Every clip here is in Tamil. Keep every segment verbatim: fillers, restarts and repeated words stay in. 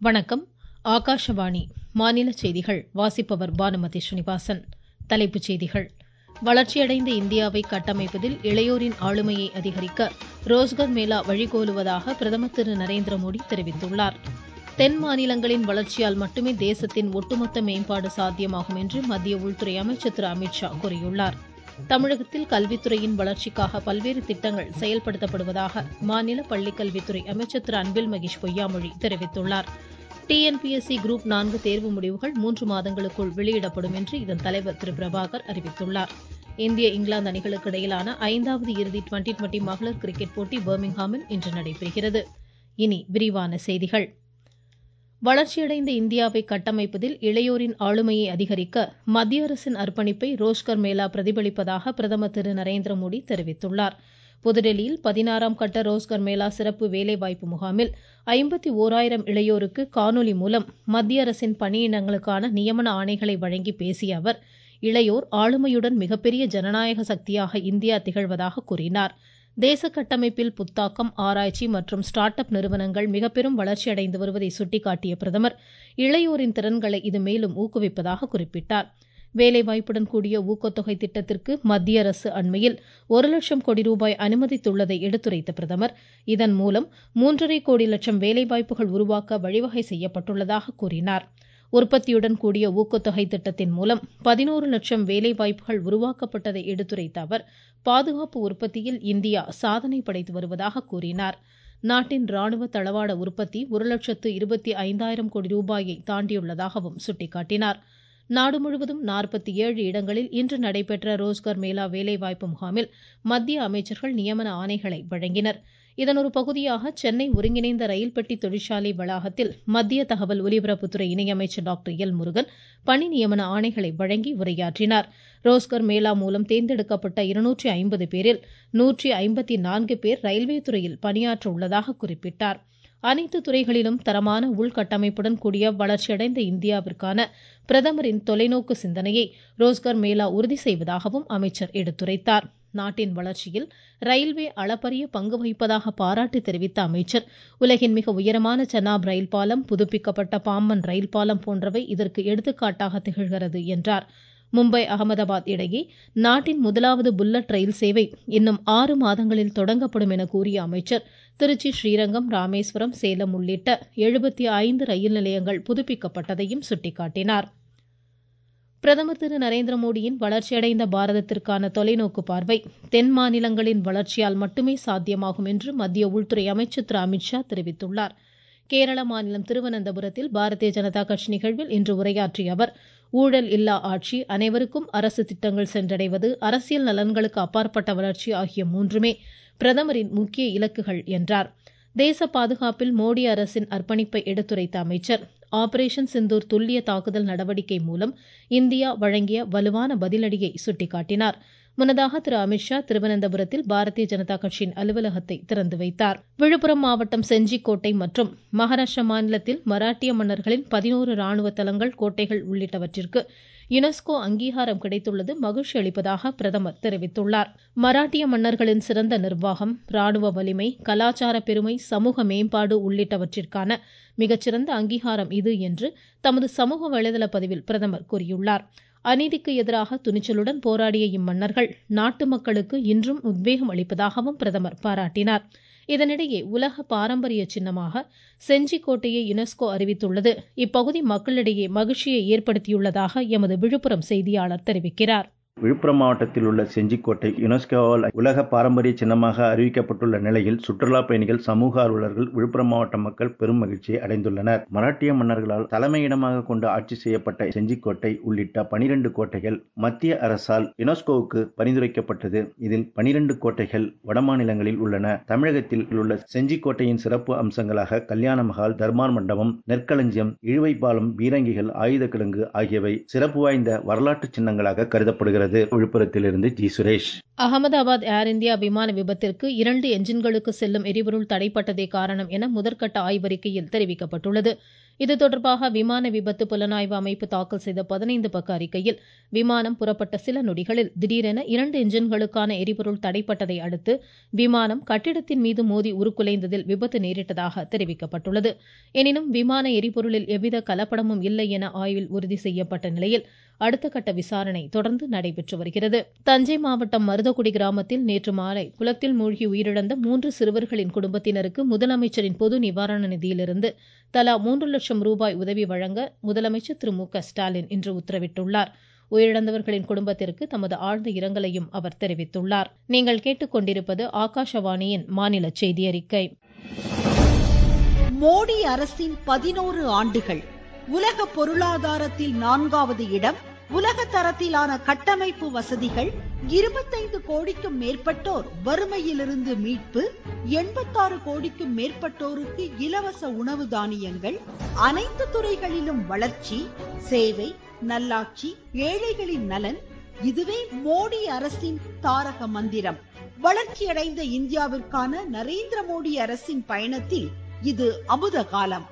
வணக்கம். ஆகாஷவாணி மாநில செய்திகள் வாசிப்பவர் பானுமதி ஸ்ரீனிவாசன். தலைப்புச் செய்திகள். வளர்ச்சியடைந்த இந்தியாவை கட்டமைப்பதில் இளையோரின் ஆளுமையை அதிகரிக்க ரோஸ்கர் மேளா வழிகோலுவதாக பிரதமர் திரு நரேந்திர மோடி தெரிவித்துள்ளார். தென் மாநிலங்களின் வளர்ச்சியால் மட்டுமே தேசத்தின் ஒட்டுமொத்த மேம்பாடு சாத்தியமாகும் என்று மத்திய உள்துறை அமைச்சர் திரு அமித்ஷா கூறியுள்ளார். தமிழகத்தில் கல்வித்துறையின் வளர்ச்சிக்காக பல்வேறு திட்டங்கள் செயல்படுத்தப்படுவதாக மாநில பள்ளிக்கல்வித்துறை அமைச்சர் திரு அன்பில் மகேஷ் பொய்யாமொழி தெரிவித்துள்ளார். டிஎன்பிஎஸ்சி குரூப் நான்கு தேர்வு முடிவுகள் மூன்று மாதங்களுக்குள் வெளியிடப்படும் என்று இதன் தலைவர் திரு பிரபாகர் அறிவித்துள்ளார். இந்திய இங்கிலாந்து அணிகளுக்கு இடையிலான ஐந்தாவது இறுதி டுவெண்டி டுவெண்டி மகளிர் கிரிக்கெட் போட்டி பர்மிங்ஹாமில் இன்று நடைபெறுகிறது. இனி விரிவான செய்திகள். வளர்ச்சியடைந்த இந்தியாவை கட்டமைப்பதில் இளையோரின் ஆளுமையை அதிகரிக்க மத்திய அரசின் அர்ப்பணிப்பை ரோஸ்கர் மேளா பிரதிபலிப்பதாக பிரதமர் திரு நரேந்திர மோடி தெரிவித்துள்ளார். புதுடெல்லியில் பதினாறாம் கட்ட ரோஸ்கர் மேளா சிறப்பு வேலைவாய்ப்பு முகாமில் ஐம்பத்தி ஓராயிரம் இளையோருக்கு காணொலி மூலம் மத்திய அரசின் பணியிடங்களுக்கான நியமன ஆணைகளை வழங்கி பேசிய அவர், இளையோர் ஆளுமையுடன் மிகப்பெரிய ஜனநாயக சக்தியாக இந்தியா திகழ்வதாக கூறினார். தேச கட்டமைப்பில் புத்தாக்கம், ஆராய்ச்சி மற்றும் ஸ்டார்ட் அப் நிறுவனங்கள் மிக பெரும் வளர்ச்சி அடைந்து வருவதை சுட்டிக்காட்டிய பிரதமர், இளையோரின் திறன்களை இது மேலும் ஊக்குவிப்பதாக குறிப்பிட்டார். வேலைவாய்ப்புடன் கூடிய ஊக்கத்தொகை திட்டத்திற்கு மத்திய அரசு அண்மையில் ஒரு லட்சம் கோடி ரூபாய் அனுமதித்துள்ளதை எடுத்துரைத்த பிரதமர், இதன் மூலம் மூன்றரை கோடி லட்சம் வேலைவாய்ப்புகள் உருவாக்க வழிவகை செய்யப்பட்டுள்ளதாக கூறினார். உற்பத்தியுடன் கூடிய ஊக்கத்தொகை திட்டத்தின் மூலம் பதினோரு லட்சம் வேலைவாய்ப்புகள் உருவாக்கப்பட்டதை எடுத்துரைத்த அவர், பாதுகாப்பு உற்பத்தியில் இந்தியா சாதனை படைத்து வருவதாக கூறினார். நாட்டின் ராணுவ தளவாட உற்பத்தி ஒரு லட்சத்து இருபத்தி ஐந்தாயிரம் கோடி ரூபாயை தாண்டியுள்ளதாகவும் சுட்டிக்காட்டினார். நாடு முழுவதும் நாற்பத்தி ஏழு இடங்களில் இன்று நடைபெற்ற ரோஸ்கர் மேளா வேலைவாய்ப்பு முகாமில் மத்திய அமைச்சர்கள் நியமன ஆணைகளை வழங்கினர். இதன் ஒரு பகுதியாக சென்னை ஒருங்கிணைந்த ரயில் பெட்டி தொழிற்சாலை வளாகத்தில் மத்திய தகவல் ஒலிபரப்புத்துறை இணையமைச்சர் டாக்டர் எல் முருகன் பணி நியமன ஆணைகளை வழங்கி உரையாற்றினார். ரோஸ்கர் மேளா மூலம் தேர்ந்தெடுக்கப்பட்ட இருநூற்றி ஐம்பது பேரில் நூற்றி ஐம்பத்தி நான்கு பேர் ரயில்வே துறையில் பணியாற்ற உள்ளதாக குறிப்பிட்டார். அனைத்து துறைகளிலும் தரமான உள்கட்டமைப்புடன் கூடிய வளர்ச்சியடைந்த இந்தியாவிற்கான பிரதமரின் தொலைநோக்கு சிந்தனையை ரோஸ்கர் மேளா உறுதி செய்வதாகவும் அமைச்சர் எடுத்துரைத்தார். நாட்டின் வளர்ச்சியில் ரயில்வே அளப்பரிய பங்கு வகிப்பதாக பாராட்டு தெரிவித்த அமைச்சர், உலகின் மிக உயரமான சென்னாப் ரயில் பாலம், புதுப்பிக்கப்பட்ட பாம்பன் ரயில் பாலம் போன்றவை இதற்கு எடுத்துக்காட்டாக திகழ்கிறது என்றார். மும்பை அகமதாபாத் இடையே நாட்டின் முதலாவது புல்லட் ரயில் சேவை இன்னும் ஆறு மாதங்களில் தொடங்கப்படும் என கூறிய அமைச்சர், திருச்சி, ஸ்ரீரங்கம், ராமேஸ்வரம், சேலம் உள்ளிட்ட எழுபத்தி ஐந்து ரயில் நிலையங்கள் புதுப்பிக்கப்பட்டதையும் சுட்டிக்காட்டினார். பிரதமர் திரு நரேந்திர மோடியின் வளர்ச்சியடைந்த பாரதத்திற்கான தொலைநோக்கு பார்வை தென் மாநிலங்களின் வளர்ச்சியால் மட்டுமே சாத்தியமாகும் என்று மத்திய உள்துறை அமைச்சர் திரு அமித்ஷா தெரிவித்துள்ளார். கேரள மாநிலம் திருவனந்தபுரத்தில் பாரதிய ஜனதா கட்சி நிகழ்வில் இன்று உரையாற்றிய அவர், ஊழல் இல்லா ஆட்சி, அனைவருக்கும் அரசு திட்டங்கள் சென்றடைவது, அரசியல் நலன்களுக்கு அப்பாற்பட்ட வளர்ச்சி ஆகிய மூன்றுமே பிரதமரின் முக்கிய இலக்குகள் என்றார். தேச பாதுகாப்பில் மோடி அரசின் அர்ப்பணிப்பை எடுத்துரைத்த அமைச்சர், ஆபரேஷன் சிந்தூர் துல்லிய தாக்குதல் நடவடிக்கை மூலம் இந்தியா வழங்கிய வலுவான பதிலடியை சுட்டிக்காட்டினார். முன்னதாக திரு அமித்ஷா திருவனந்தபுரத்தில் பாரதிய ஜனதா கட்சியின் அலுவலகத்தை திறந்து வைத்தார். விழுப்புரம் மாவட்டம் செஞ்சிக்கோட்டை மற்றும் மகாராஷ்டிரா மாநிலத்தில் மராட்டிய மன்னர்களின் பதினோரு ராணுவ தளங்கள், கோட்டைகள் உள்ளிட்டவற்றிற்கு யுனெஸ்கோ அங்கீகாரம் கிடைத்துள்ளது மகிழ்ச்சி அளிப்பதாக பிரதமர் தெரிவித்துள்ளார். மராட்டிய மன்னர்களின் சிறந்த நிர்வாகம், ராணுவ வலிமை, கலாச்சார பெருமை, சமூக மேம்பாடு உள்ளிட்டவற்றிற்கான மிகச்சிறந்த அங்கீகாரம் இது என்று தமது சமூக வலைதள பதிவில் பிரதமர் கூறியுள்ளார். அநீதிக்கு எதிராக துணிச்சலுடன் போராடிய இம்மன்னர்கள் நாட்டு மக்களுக்கு இன்றும் உத்வேகம் அளிப்பதாகவும் பிரதமர் பாராட்டினார். இதனிடையே உலக பாரம்பரிய சின்னமாக செஞ்சிக்கோட்டையை யுனெஸ்கோ அறிவித்துள்ளது இப்பகுதி மக்களிடையே மகிழ்ச்சியை ஏற்படுத்தியுள்ளதாக எமது விழுப்புரம் செய்தியாளர் தெரிவிக்கிறார். விழுப்புரம் மாவட்டத்தில் உள்ள செஞ்சிக்கோட்டை யுனெஸ்கோவால் உலக பாரம்பரிய சின்னமாக அறிவிக்கப்பட்டுள்ள நிலையில் சுற்றுலா பயணிகள், சமூக ஆர்வலர்கள், விழுப்புரம் மாவட்ட மக்கள் பெரும் மகிழ்ச்சியை அடைந்துள்ளனர். மராட்டிய மன்னர்களால் தலைமையிடமாக கொண்டு ஆட்சி செய்யப்பட்ட செஞ்சிக்கோட்டை உள்ளிட்ட பனிரெண்டு கோட்டைகள் மத்திய அரசால் யுனெஸ்கோவுக்கு பரிந்துரைக்கப்பட்டது. இதில் பனிரெண்டு கோட்டைகள் வடமாநிலங்களில் உள்ளன. தமிழகத்தில் உள்ள செஞ்சிக்கோட்டையின் சிறப்பு அம்சங்களாக கல்யாண மகால், தர்மார் மண்டபம், நெற்களஞ்சியம், இழுவை பாலம், பீரங்கிகள், ஆயுத கிடங்கு ஆகியவை சிறப்பு வாய்ந்த வரலாற்று சின்னங்களாக கருதப்படுகிறது. விழுப்புரத்திலிருந்து G Suresh. Ahmedabad air India விமான விபத்திற்கு இரண்டு என்ஜின்களுக்கு செல்லும் எரிபொருள் தடைப்பட்டதே காரணம் என முதற்கட்ட ஆய்வறிக்கையில் தெரிவிக்கப்பட்டுள்ளது. இது தொடர்பாக விமான விபத்து புலனாய்வு அமைப்பு தாக்கல் செய்த பதினைந்து பக்க அறிக்கையில் விமானம் புறப்பட்ட சில நொடிகளில் திடீரென இரண்டு என்ஜின்களுக்கான எரிபொருள் தடைப்பட்டதை அடுத்து விமானம் கட்டிடத்தின் மீது மோதி உருக்குலைந்ததில் விபத்து நேரிட்டதாக தெரிவிக்கப்பட்டுள்ளது. எனினும் விமான எரிபொருளில் எவ்வித கலப்படமும் இல்லை என ஆய்வில் உறுதி செய்யப்பட்ட நிலையில் அடுத்த கட்ட விசாரணை தொடர்ந்து நடைபெற்று வருகிறது. தஞ்சை மாவட்டம் மருதக்குடி கிராமத்தில் நேற்று மாலை குளத்தில் மூழ்கி உயிரிழந்த மூன்று சிறுவர்களின் குடும்பத்தினருக்கு முதலமைச்சரின் பொது நிவாரண நிதியிலிருந்து தலா மூன்று லட்சம் ரூபாய் உதவி வழங்க முதலமைச்சர் திரு மு க ஸ்டாலின் இன்று உத்தரவிட்டுள்ளார். உயிரிழந்தவர்களின் குடும்பத்திற்கு தமது ஆழ்ந்த இரங்கலையும் அவர் தெரிவித்துள்ளார். நீங்கள் கேட்டுக்கொண்டிருப்பது ஆகாஷவாணியின் மாநில செய்தி அறிக்கை. மோடி அரசின் பதினோரு ஆண்டுகள். உலக பொருளாதாரத்தில் நான்காவது இடம், உலக தரத்திலான கட்டமைப்பு வசதிகள், இருபத்தைந்து கோடிக்கும் மேற்பட்டோர் வறுமையிலிருந்து மீட்பு, எண்பத்தாறு கோடிக்கும் மேற்பட்டோருக்கு இலவச உணவு தானியங்கள், அனைத்து துறைகளிலும் வளர்ச்சி, சேவை, நல்லாட்சி, ஏழைகளின் நலன். இதுவே மோடி அரசின் தாரக மந்திரம். வளர்ச்சியடைந்த இந்தியாவிற்கான நரேந்திர மோடி அரசின் பயணத்தில் இது அமுத காலம்.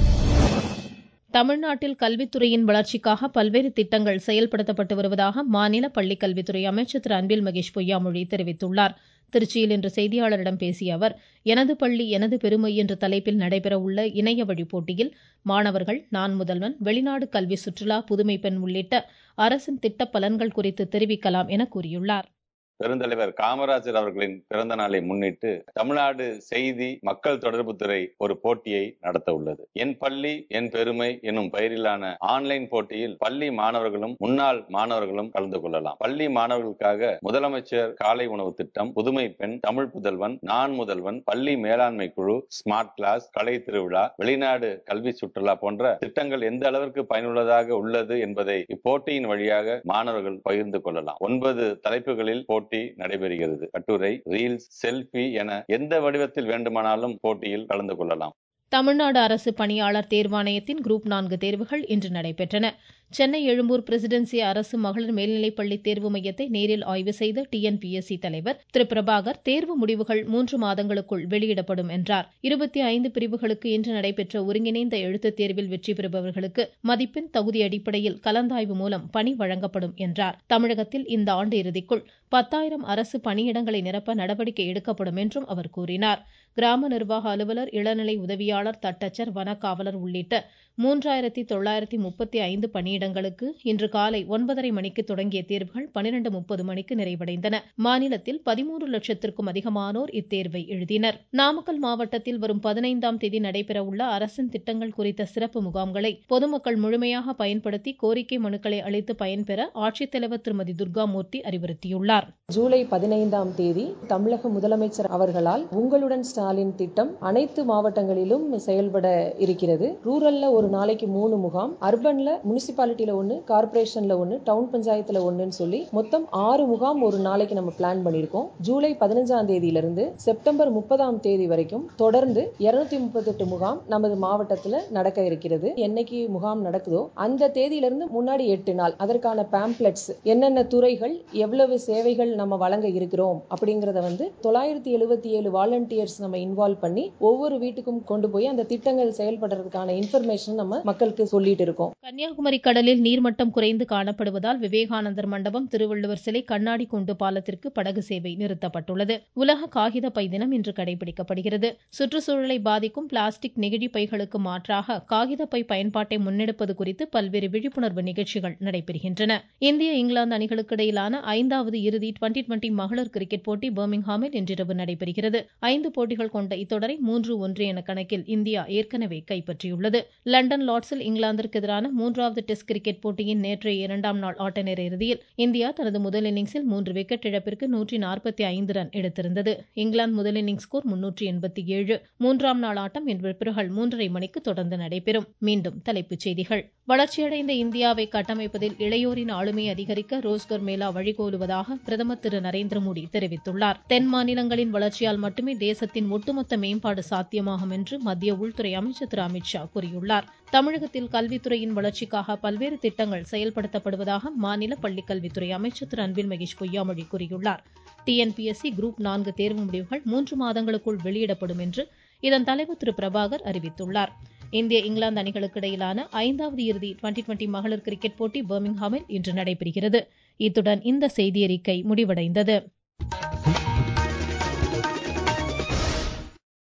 தமிழ்நாட்டில் கல்வித்துறையின் வளர்ச்சிக்காக பல்வேறு திட்டங்கள் செயல்படுத்தப்பட்டு வருவதாக மாநில பள்ளிக்கல்வித்துறை அமைச்சர் திரு அன்பில் மகேஷ் பொய்யாமொழி தெரிவித்துள்ளார். திருச்சியில் இன்று செய்தியாளரிடம் பேசிய அவர், எனது பள்ளி எனது பெருமை என்ற தலைப்பில் நடைபெறவுள்ள இணைய வழி போட்டியில் மாணவர்கள் நான் முதல்வன், வெளிநாடு கல்வி சுற்றுலா, புதுமை பெண் உள்ளிட்ட அரசின் திட்ட பலன்கள் குறித்து தெரிவிக்கலாம் என கூறியுள்ளார். பெருந்தலைவர் காமராஜர் அவர்களின் பிறந்த நாளை முன்னிட்டு தமிழ்நாடு செய்தி மக்கள் தொடர்பு துறை ஒரு போட்டியை நடத்த உள்ளது. என் பள்ளி என் பெருமை எனும் பெயரிலான ஆன்லைன் போட்டியில் பள்ளி மாணவர்களும் முன்னாள் மாணவர்களும் கலந்து கொள்ளலாம். பள்ளி மாணவர்களுக்காக முதலமைச்சர் காலை உணவு திட்டம், புதுமை பெண், தமிழ் புதல்வன், நான் முதல்வன், பள்ளி மேலாண்மை குழு, ஸ்மார்ட் கிளாஸ், கலை திருவிழா, வெளிநாடு கல்வி சுற்றுலா போன்ற திட்டங்கள் எந்த அளவிற்கு பயனுள்ளதாக உள்ளது என்பதை இப்போட்டியின் வழியாக மாணவர்கள் பகிர்ந்து கொள்ளலாம். ஒன்பது தலைப்புகளில் போட்டி நடைபெறுகிறது. கட்டுரை, ரீல்ஸ், செல்ஃபி என எந்த வடிவத்தில் வேண்டுமானாலும் போட்டியில் கலந்து கொள்ளலாம். தமிழ்நாடு அரசு பணியாளர் தேர்வாணையத்தின் குரூப் நான்கு தேர்வுகள் இன்று நடைபெற்றன. சென்னை எழும்பூர் பிரசிடென்சி அரசு மகளிர் மேல்நிலைப்பள்ளி தேர்வு மையத்தை நேரில் ஆய்வு செய்த T N P S C தலைவர் திரு பிரபாகர், தேர்வு முடிவுகள் மூன்று மாதங்களுக்குள் வெளியிடப்படும் என்றார். இருபத்தி ஐந்து பிரிவுகளுக்கு இன்று நடைபெற்ற ஒருங்கிணைந்த எழுத்துத் தேர்வில் வெற்றி பெறுபவர்களுக்கு மதிப்பெண் தகுதி அடிப்படையில் கலந்தாய்வு மூலம் பணி வழங்கப்படும் என்றார். தமிழகத்தில் இந்த ஆண்டு இறுதிக்குள் பத்தாயிரம் அரசு பணியிடங்களை நிரப்ப நடவடிக்கை எடுக்கப்படும் என்றும் அவர் கூறினார். கிராம நிர்வாக அலுவலர், இளநிலை உதவியாளர், தட்டச்சர், வனக்காவலர் உள்ளிட்ட மூன்றாயிரத்தி தொள்ளாயிரத்தி முப்பத்தி ஐந்து பணியிடங்களுக்கு இன்று காலை ஒன்பதரை மணிக்கு தொடங்கிய தேர்வுகள் பனிரெண்டு முப்பது மணிக்கு நிறைவடைந்தன. மாநிலத்தில் பதிமூன்று லட்சத்திற்கும் அதிகமானோர் இத்தேர்வை எழுதினர். நாமக்கல் மாவட்டத்தில் வரும் பதினைந்தாம் தேதி நடைபெற உள்ள அரசின் திட்டங்கள் குறித்த சிறப்பு முகாம்களை பொதுமக்கள் முழுமையாக பயன்படுத்தி கோரிக்கை மனுக்களை அளித்து பயன்பெற ஆட்சித்தலைவர் திருமதி துர்காமூர்த்தி அறிவுறுத்தியுள்ளார். ஜூலை பதினைந்தாம் தேதி தமிழக முதலமைச்சர் அவர்களால் உங்களுடன் ஸ்டாலின் திட்டம் அனைத்து மாவட்டங்களிலும் செயல்பட இருக்கிறது. ரூரல்ல ஒரு நாளைக்கு மூணு முகாம், அர்பன்ல முனிசிபாலிட்டியில ஒன்னு, கார்பரேஷன்ல ஒன்னு, டவுன் பஞ்சாயத்துல ஒன்னுன்னு சொல்லி மொத்தம் ஆறு முகாம் ஒரு நாளைக்கு நம்ம பிளான் பண்ணிருக்கோம். ஜூலை பதினஞ்சாம் தேதியிலிருந்து செப்டம்பர் முப்பதாம் தேதி வரைக்கும் தொடர்ந்து இருநூத்தி முப்பத்தி எட்டு முகாம் நமது மாவட்டத்துல நடக்க இருக்கிறது. என்னைக்கு முகாம் நடக்குதோ அந்த தேதியிலிருந்து முன்னாடி எட்டு நாள் அதற்கான பேம்ப்ளெட்ஸ், என்னென்ன துறைகள் எவ்வளவு சேவைகள் நம்ம வழங்க இருக்கிறோம் அப்படிங்கறத வந்து தொள்ளாயிரத்தி எழுபத்தி ஏழு வாலண்டியர்ஸ் நம்ம இன்வால்வ் பண்ணி ஒவ்வொரு வீட்டுக்கும் கொண்டு போய் அந்த திட்டங்கள் செயல்படுறதுக்கான இன்ஃபர்மேஷன் நம்ம மக்களுக்கு சொல்லிட்டு இருக்கோம். கன்னியாகுமரி கடலில் நீர்மட்டம் குறைந்து காணப்படுவதால் விவேகானந்தர் மண்டபம், திருவள்ளுவர் சிலை, கண்ணாடி கூண்டு பாலத்திற்கு படகு சேவை நிறுத்தப்பட்டுள்ளது. உலக காகித பை தினம் இன்று கடைபிடிக்கப்படுகிறது. சுற்றுச்சூழலை பாதிக்கும் பிளாஸ்டிக் நெகிழி பைகளுக்கு மாற்றாக காகித பை பயன்பாட்டை முன்னெடுப்பது குறித்து பல்வேறு விழிப்புணர்வு நிகழ்ச்சிகள் நடைபெறுகின்றன. இந்திய இங்கிலாந்து அணிகளுக்கு இடையிலான ஐந்தாவது இறுதி டுவெண்டி டுவெண்டி மகளிர் கிரிக்கெட் போட்டி பர்மிங்ஹாமில் இன்றிரவு நடைபெறுகிறது. ஐந்து போட்டிகள் கொண்ட இத்தொடரை மூன்று ஒன்று என கணக்கில் இந்தியா ஏற்கனவே கைப்பற்றியுள்ளது. லண்டன் லார்ட்ஸில் இங்கிலாந்திற்கு எதிரான மூன்றாவது டெஸ்ட் கிரிக்கெட் போட்டியின் நேற்றைய இரண்டாம் நாள் ஆட்ட நேர இறுதியில் இந்தியா தனது முதல் இன்னிங்ஸில் மூன்று விக்கெட் இழப்பிற்கு நூற்றி நாற்பத்தி ஐந்து ரன் எடுத்திருந்தது. இங்கிலாந்து முதல் இன்னிங்ஸ் ஸ்கோர் முன்னூற்றி எண்பத்தி ஏழு. மூன்றாம் நாள் ஆட்டம் இன்று பிற்பகல் மூன்றரை மணிக்கு தொடர்ந்து நடைபெறும். மீண்டும் தலைப்புச் செய்திகள். வளர்ச்சியடைந்த இந்தியாவை கட்டமைப்பதில் இளையோரின் ஆளுமை அதிகரிக்க ரோஸ்கர் மேளா வழிகோலுவதாக பிரதமர் திரு நரேந்திர மோடி தெரிவித்துள்ளார். தென் மாநிலங்களின் வளர்ச்சியால் மட்டுமே தேசத்தின் ஒட்டுமொத்த மேம்பாடு சாத்தியமாகும் என்று மத்திய உள்துறை அமைச்சர் திரு அமித்ஷா கூறியுள்ளார். தமிழகத்தில் கல்வித்துறையின் வளர்ச்சிக்காக பல்வேறு திட்டங்கள் செயல்படுத்தப்படுவதாக மாநில பள்ளிக்கல்வித்துறை அமைச்சர் திரு அன்பில் மகேஷ் பொய்யாமொழி கூறியுள்ளார். T N P S C group நான்கு தேர்வு முடிவுகள் மூன்று மாதங்களுக்குள் வெளியிடப்படும் என்று இதன் தலைவர் திரு பிரபாகர் அறிவித்துள்ளார். இந்திய இங்கிலாந்து அணிகளுக்கு இடையிலான ஐந்தாவது இறுதி டுவெண்டி டுவெண்டி மகளிர் கிரிக்கெட் போட்டி பர்மிங்ஹாமில் இன்று நடைபெறுகிறது. இத்துடன் இந்த செய்தியறிக்கை முடிவடைந்தது.